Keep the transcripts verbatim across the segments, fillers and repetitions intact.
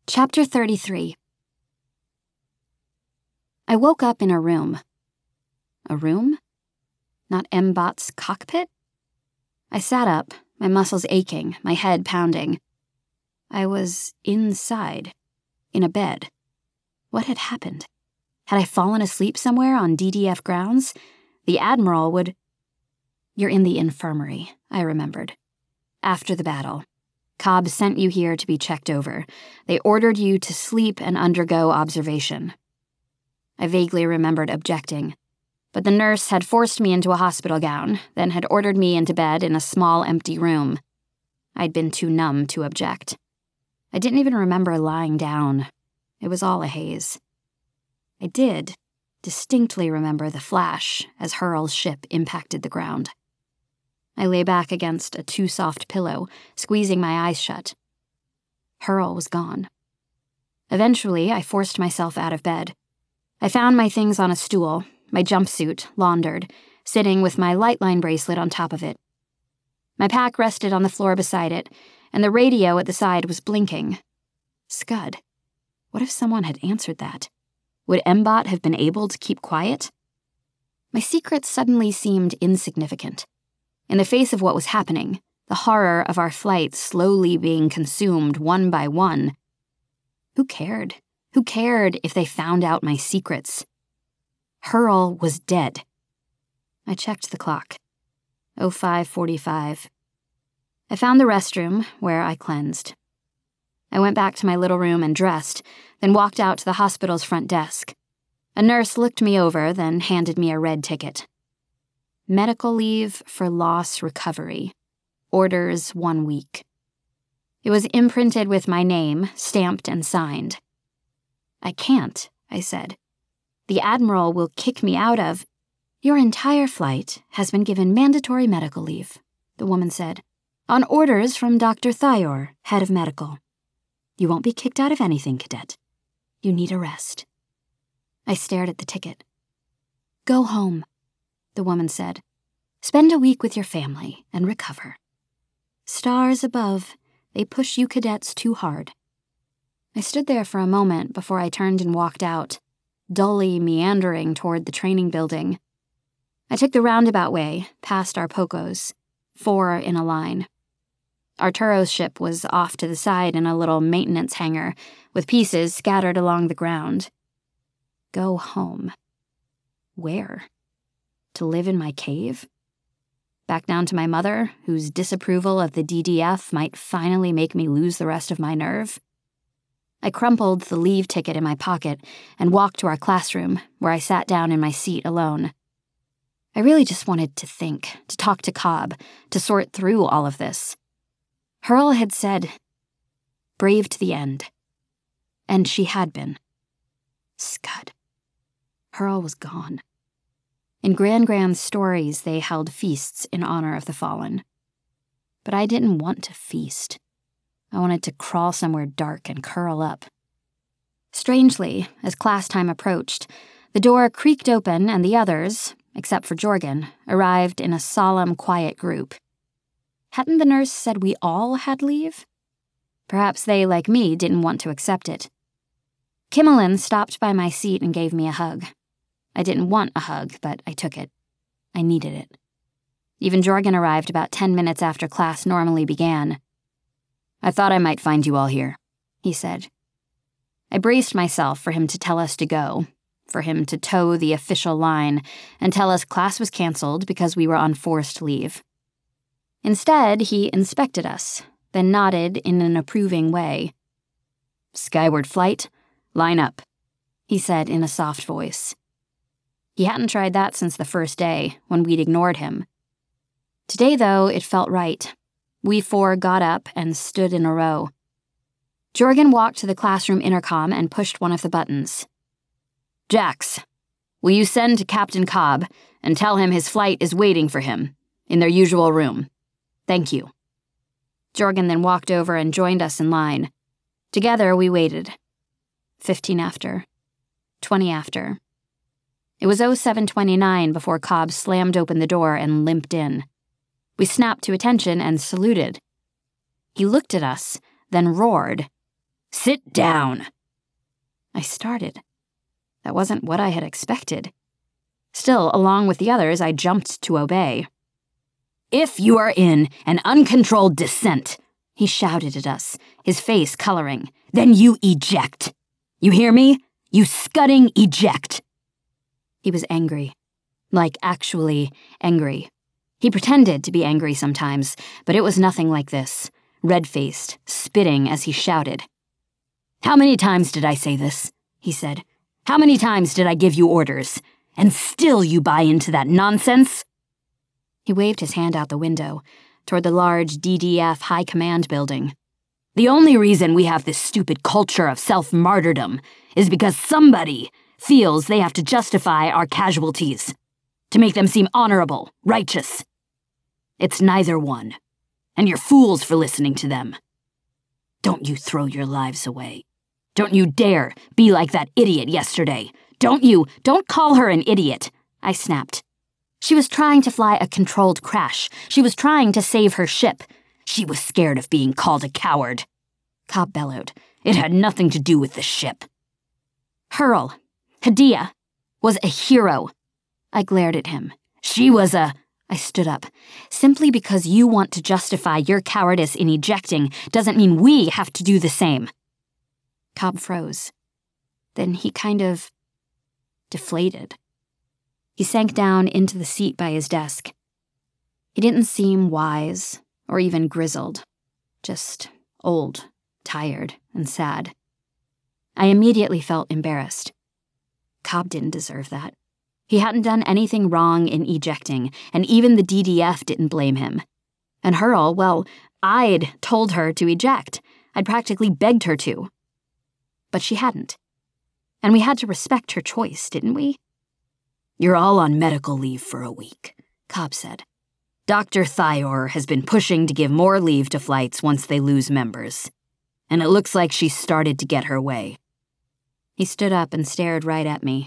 Chapter thirty-three. I woke up in a room. A room? Not M-Bot's cockpit? I sat up, my muscles aching, my head pounding. I was inside, in a bed. What had happened? Had I fallen asleep somewhere on D D F grounds? The Admiral would... You're in the infirmary, I remembered. After the battle. Cobb sent you here to be checked over. They ordered you to sleep and undergo observation. I vaguely remembered objecting, but the nurse had forced me into a hospital gown, then had ordered me into bed in a small empty room. I'd been too numb to object. I didn't even remember lying down. It was all a haze. I did distinctly remember the flash as Hurl's ship impacted the ground. I lay back against a too-soft pillow, squeezing my eyes shut. Hurl was gone. Eventually, I forced myself out of bed. I found my things on a stool, my jumpsuit, laundered, sitting with my Lightline bracelet on top of it. My pack rested on the floor beside it, and the radio at the side was blinking. Scud. What if someone had answered that? Would M-Bot have been able to keep quiet? My secret suddenly seemed insignificant. In the face of what was happening, the horror of our flight slowly being consumed one by one, who cared? Who cared if they found out my secrets? Hurl was dead. I checked the clock. oh five forty-five. I found the restroom, where I cleansed. I went back to my little room and dressed, then walked out to the hospital's front desk. A nurse looked me over, then handed me a red ticket. Medical leave for loss recovery. Orders one week. It was imprinted with my name, stamped and signed. I can't, I said. The Admiral will kick me out of... Your entire flight has been given mandatory medical leave, the woman said, on orders from Doctor Thayor, head of medical. You won't be kicked out of anything, cadet. You need a rest. I stared at the ticket. Go home, the woman said. Spend a week with your family and recover. Stars above, they push you cadets too hard. I stood there for a moment before I turned and walked out, dully meandering toward the training building. I took the roundabout way, past our Pocos, four in a line. Arturo's ship was off to the side in a little maintenance hangar, with pieces scattered along the ground. Go home. Where? To live in my cave? Back down to my mother, whose disapproval of the D D F might finally make me lose the rest of my nerve? I crumpled the leave ticket in my pocket and walked to our classroom, where I sat down in my seat alone. I really just wanted to think, to talk to Cobb, to sort through all of this. Hurl had said, brave to the end. And she had been. Scud. Hurl was gone. In Gran Gran's stories, they held feasts in honor of the fallen. But I didn't want to feast. I wanted to crawl somewhere dark and curl up. Strangely, as class time approached, the door creaked open and the others, except for Jorgen, arrived in a solemn, quiet group. Hadn't the nurse said we all had leave? Perhaps they, like me, didn't want to accept it. Kimmelin stopped by my seat and gave me a hug. I didn't want a hug, but I took it. I needed it. Even Jorgen arrived about ten minutes after class normally began. I thought I might find you all here, he said. I braced myself for him to tell us to go, for him to toe the official line and tell us class was canceled because we were on forced leave. Instead, he inspected us, then nodded in an approving way. Skyward flight, line up, he said in a soft voice. He hadn't tried that since the first day, when we'd ignored him. Today, though, it felt right. We four got up and stood in a row. Jorgen walked to the classroom intercom and pushed one of the buttons. Jax, will you send to Captain Cobb and tell him his flight is waiting for him, in their usual room? Thank you. Jorgen then walked over and joined us in line. Together, we waited. Fifteen after. Twenty after. It was oh seven twenty-nine before Cobb slammed open the door and limped in. We snapped to attention and saluted. He looked at us, then roared. Sit down. I started. That wasn't what I had expected. Still, along with the others, I jumped to obey. If you are in an uncontrolled descent, he shouted at us, his face coloring, then you eject. You hear me? You scudding eject. He was angry. Like, actually angry. He pretended to be angry sometimes, but it was nothing like this, red-faced, spitting as he shouted. How many times did I say this? He said. How many times did I give you orders? And still you buy into that nonsense? He waved his hand out the window, toward the large D D F High Command building. The only reason we have this stupid culture of self-martyrdom is because somebody feels they have to justify our casualties, to make them seem honorable, righteous. It's neither one, and you're fools for listening to them. Don't you throw your lives away. Don't you dare be like that idiot yesterday. Don't you, don't call her an idiot, I snapped. She was trying to fly a controlled crash. She was trying to save her ship. She was scared of being called a coward. Cobb bellowed. It had nothing to do with the ship. Hurl, Hadia, was a hero. I glared at him. She was a... I stood up. Simply because you want to justify your cowardice in ejecting doesn't mean we have to do the same. Cobb froze. Then he kind of deflated. He sank down into the seat by his desk. He didn't seem wise or even grizzled, just old, tired, and sad. I immediately felt embarrassed. Cobb didn't deserve that. He hadn't done anything wrong in ejecting, and even the D D F didn't blame him. And Hurl, well, I'd told her to eject. I'd practically begged her to. But she hadn't. And we had to respect her choice, didn't we? You're all on medical leave for a week, Cobb said. Doctor Thyor has been pushing to give more leave to flights once they lose members. And it looks like she's started to get her way. He stood up and stared right at me.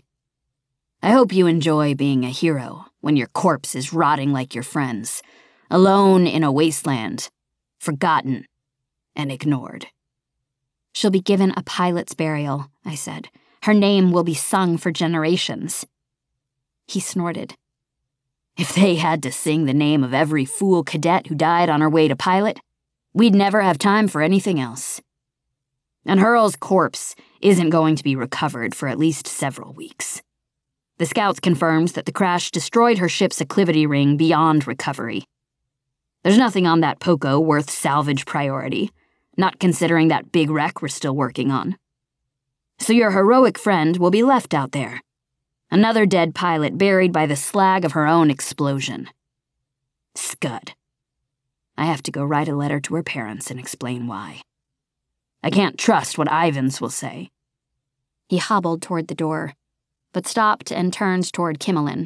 I hope you enjoy being a hero when your corpse is rotting like your friends, alone in a wasteland, forgotten and ignored. She'll be given a pilot's burial, I said. Her name will be sung for generations. He snorted. If they had to sing the name of every fool cadet who died on her way to pilot, we'd never have time for anything else. And Hurl's corpse isn't going to be recovered for at least several weeks. The scouts confirmed that the crash destroyed her ship's acclivity ring beyond recovery. There's nothing on that Poco worth salvage priority, not considering that big wreck we're still working on. So your heroic friend will be left out there. Another dead pilot buried by the slag of her own explosion. Scud. I have to go write a letter to her parents and explain why. I can't trust what Ivans will say. He hobbled toward the door, but stopped and turned toward Kimmelin.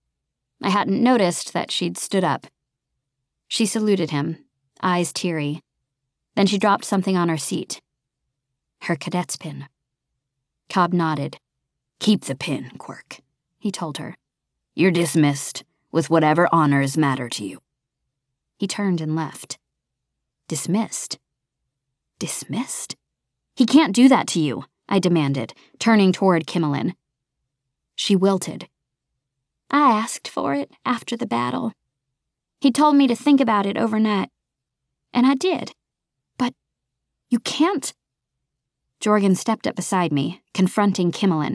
I hadn't noticed that she'd stood up. She saluted him, eyes teary. Then she dropped something on her seat. Her cadet's pin. Cobb nodded. Keep the pin, Quirk, he told her. You're dismissed, with whatever honors matter to you. He turned and left. Dismissed? Dismissed? He can't do that to you, I demanded, turning toward Kimmelin. She wilted. I asked for it after the battle. He told me to think about it overnight. And I did. But you can't. Jorgen stepped up beside me, confronting Kimmelin.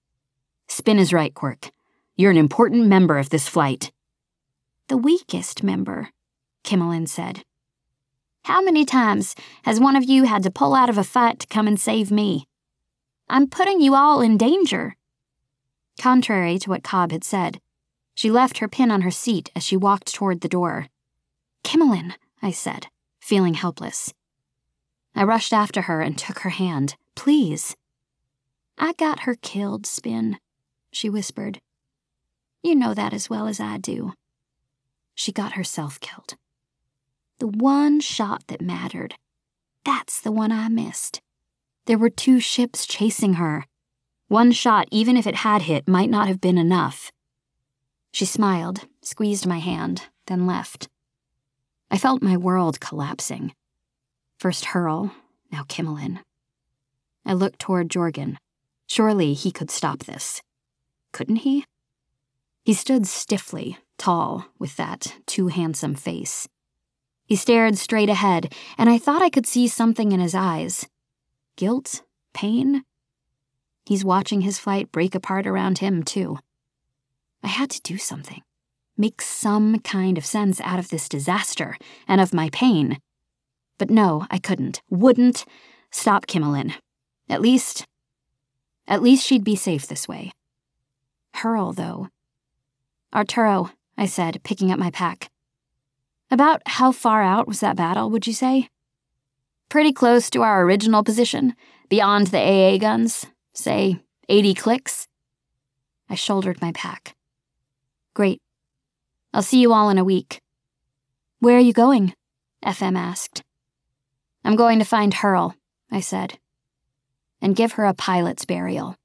Spin is right, Quirk. You're an important member of this flight. The weakest member, Kimmelin said. How many times has one of you had to pull out of a fight to come and save me? I'm putting you all in danger. Contrary to what Cobb had said, she left her pin on her seat as she walked toward the door. Kimmelin, I said, feeling helpless. I rushed after her and took her hand. Please. I got her killed, Spin, she whispered. You know that as well as I do. She got herself killed. The one shot that mattered. That's the one I missed. There were two ships chasing her. One shot, even if it had hit, might not have been enough. She smiled, squeezed my hand, then left. I felt my world collapsing. First Hurl, now Kimmelin. I looked toward Jorgen. Surely he could stop this. Couldn't he? He stood stiffly, tall, with that too handsome face. He stared straight ahead, and I thought I could see something in his eyes. Guilt? Pain? He's watching his flight break apart around him, too. I had to do something. Make some kind of sense out of this disaster, and of my pain. But no, I couldn't, wouldn't stop Kimmelin. At least... At least she'd be safe this way. Hurl, though. Arturo, I said, picking up my pack. About how far out was that battle, would you say? Pretty close to our original position, beyond the A A guns. Say, eighty clicks. I shouldered my pack. Great. I'll see you all in a week. Where are you going? F M asked. I'm going to find Hurl, I said, and give her a pilot's burial.